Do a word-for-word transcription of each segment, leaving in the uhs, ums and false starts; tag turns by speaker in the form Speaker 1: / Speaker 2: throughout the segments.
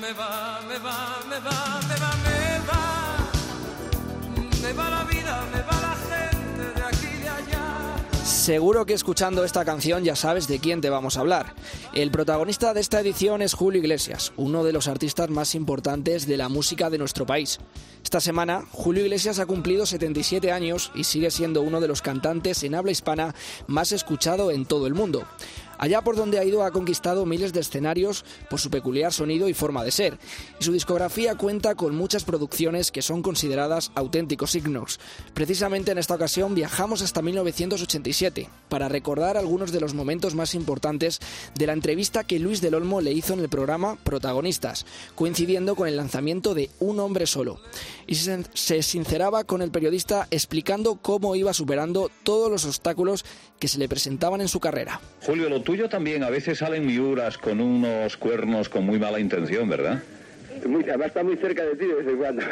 Speaker 1: Me va, me va, me va, me va, me va. Me va la vida, me va la gente de aquí y de allá.
Speaker 2: Seguro que escuchando esta canción ya sabes de quién te vamos a hablar. El protagonista de esta edición es Julio Iglesias, uno de los artistas más importantes de la música de nuestro país. Esta semana, Julio Iglesias ha cumplido setenta y siete años y sigue siendo uno de los cantantes en habla hispana más escuchado en todo el mundo. Allá por donde ha ido ha conquistado miles de escenarios por su peculiar sonido y forma de ser. Y su discografía cuenta con muchas producciones que son consideradas auténticos himnos. Precisamente en esta ocasión viajamos hasta mil novecientos ochenta y siete para recordar algunos de los momentos más importantes de la entrevista que Luis del Olmo le hizo en el programa Protagonistas, coincidiendo con el lanzamiento de Un hombre solo. Y se sinceraba con el periodista explicando cómo iba superando todos los obstáculos que se le presentaban en su carrera.
Speaker 3: Julio, lo tuyo también a veces salen miuras con unos cuernos con muy mala intención, ¿verdad?
Speaker 4: Muy, además está muy cerca de ti de vez en cuando.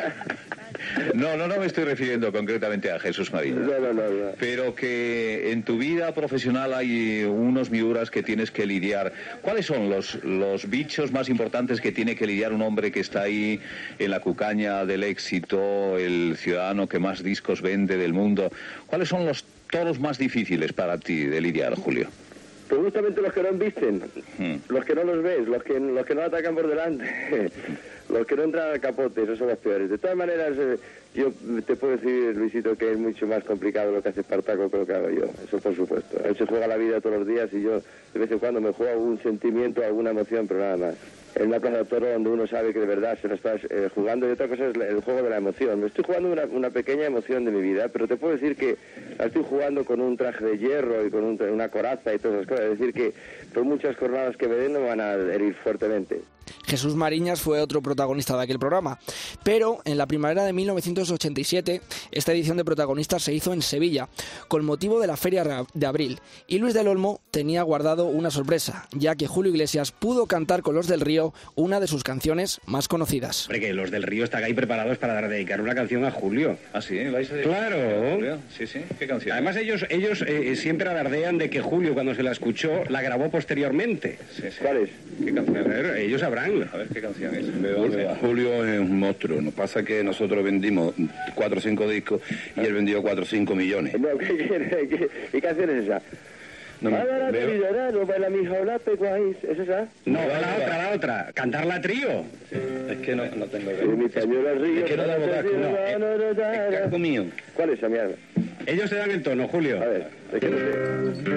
Speaker 3: No, no, no me estoy refiriendo concretamente a Jesús Mariñas.
Speaker 4: No, no, no, no.
Speaker 3: Pero que en tu vida profesional hay unos miuras que tienes que lidiar. ¿Cuáles son los, los bichos más importantes que tiene que lidiar un hombre que está ahí en la cucaña del éxito, el ciudadano que más discos vende del mundo? ¿Cuáles son los toros más difíciles para ti de lidiar, Julio?
Speaker 4: Pues justamente los que no embisten,
Speaker 3: hmm.
Speaker 4: los que no los ves, los que, los que no atacan por delante, los que no entran al capote, esos son los peores. De todas maneras, eh, yo te puedo decir, Luisito, que es mucho más complicado lo que hace Espartaco que lo que hago yo, eso por supuesto. Él se juega la vida todos los días y yo de vez en cuando me juego algún sentimiento, alguna emoción, pero nada más. En una plaza de toro donde uno sabe que de verdad se lo estás eh, jugando, y otra cosa es el juego de la emoción. Me estoy jugando una, una pequeña emoción de mi vida, pero te puedo decir que la estoy jugando con un traje de hierro y con un, una coraza y todas esas cosas. Es decir que por muchas jornadas que me den no me van a herir fuertemente.
Speaker 2: Jesús Mariñas fue otro protagonista de aquel programa, pero en la primavera de mil novecientos ochenta y siete esta edición de Protagonistas se hizo en Sevilla, con motivo de la Feria de Abril, y Luis del Olmo tenía guardado una sorpresa, ya que Julio Iglesias pudo cantar con Los del Río una de sus canciones más conocidas.
Speaker 5: Hombre, que Los del Río están ahí preparados para dedicar una canción a Julio.
Speaker 3: ¿Ah, sí? ¿Vais a dedicar?
Speaker 5: Claro.
Speaker 3: Sí, sí. ¿Qué canción?
Speaker 5: Además ellos, ellos eh, siempre alardean de que Julio, cuando se la escuchó, la grabó posteriormente.
Speaker 3: Sí, sí.
Speaker 4: ¿Cuál es?
Speaker 3: ¿Qué canción?
Speaker 5: A ver, ellos sabrán.
Speaker 3: A ver, ¿qué canción es?
Speaker 6: Julio, Julio es un monstruo. Nos pasa que nosotros vendimos cuatro o cinco discos y él vendió cuatro o cinco millones.
Speaker 4: No, ¿qué, qué, qué, qué canción es esa?
Speaker 6: No, me,
Speaker 4: Ahora te
Speaker 6: veo...
Speaker 4: olvidarás, no baila mi jaula, peguáis. ¿Es esa?
Speaker 5: No, la otra, la otra. Cantarla a trío.
Speaker 6: Es que no, no tengo
Speaker 4: Sí, mi pañuelo al río.
Speaker 6: Es que no damos casco, no. Es, es casco mío.
Speaker 4: ¿Cuál es esa mierda?
Speaker 5: Ellos te dan el tono, Julio.
Speaker 4: A ver, es que no sé.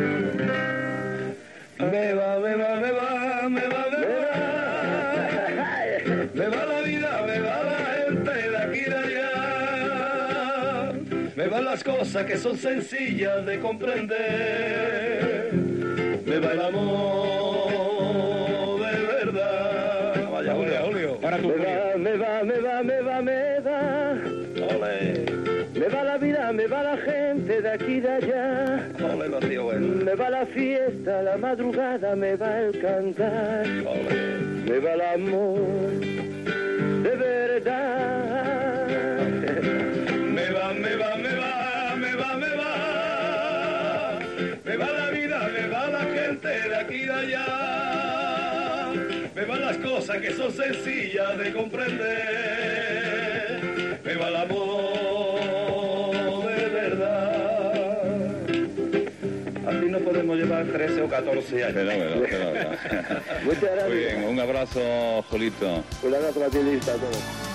Speaker 6: Me va, me va, me va, me va, me va. Me va la vida, me va la gente de aquí y de allá. Me van las cosas que son sencillas de comprender. Me va el amor de verdad. Vaya, Julio, Julio.
Speaker 5: Para tu
Speaker 4: Me
Speaker 5: Julio.
Speaker 4: va, me va, me va, me va, me va.
Speaker 6: Ole,
Speaker 4: Me va la vida, me va la gente de aquí y de allá.
Speaker 6: ole, lo tío bueno.
Speaker 4: Me va la fiesta, la madrugada, me va el cantar.
Speaker 6: Ole.
Speaker 4: Me va el amor de verdad.
Speaker 6: Me va, me va, me va, me va, me va. Me va la vida, me va la gente de aquí y de allá. Me van las cosas que son sencillas de comprender. Me va el amor de verdad. Así no podemos llevar trece o catorce años.
Speaker 3: Fenómeno, fenómeno.
Speaker 4: Muchas gracias.
Speaker 3: Muy bien, un abrazo, Jolito.
Speaker 4: Un abrazo a ti, Lista, a todos.